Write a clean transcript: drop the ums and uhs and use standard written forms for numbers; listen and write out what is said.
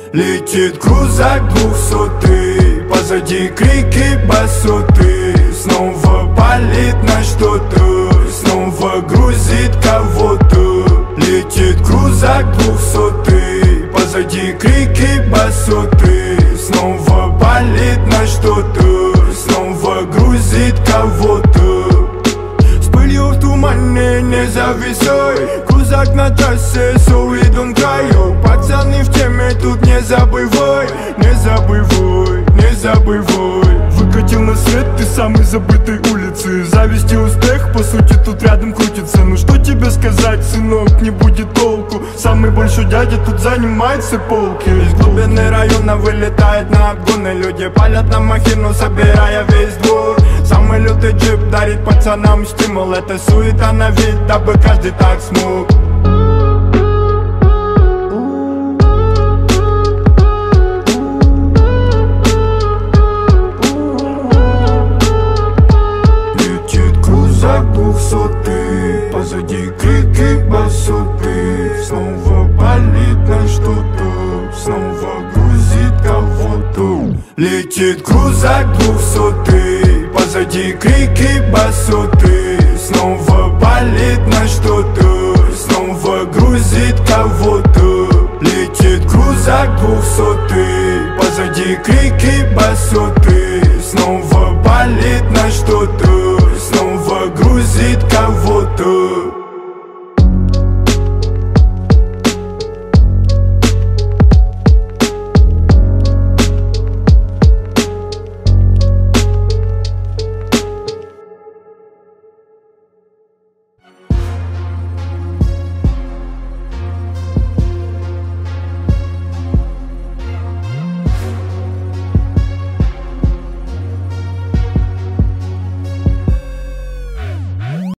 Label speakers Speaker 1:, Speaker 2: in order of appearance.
Speaker 1: Летит крузак 200, позади крики басоты. Снова палит на что-то, снова грузит кого-то. Летит крузак 200, позади крики басоты. Снова палит на что-то, снова грузит кого-то. С пылью в тумане не зависай, крузак на трассе, so we don't cry. Пацаны в теме, тут не забывай, не забывай, не забывай. Выкатил на свет ты самой забытой улицы. Зависть и успех, по сути, тут рядом крутится. Ну что тебе сказать, сынок, не будет толку. Самый большой дядя тут занимает все полки. Из глубины района вылетает на обгоны. Люди палят на махину, собирая весь двор. Самый лютый джип дарит пацанам стимул. Это суета на вид, дабы каждый так смог. Позади крики басоты. Снова палит на что-то, снова грузит кого-то. Летит крузак 200, позади крики басоты. Снова палит на что-то, снова грузит кого-то. Летит крузак 200, позади крики басоты.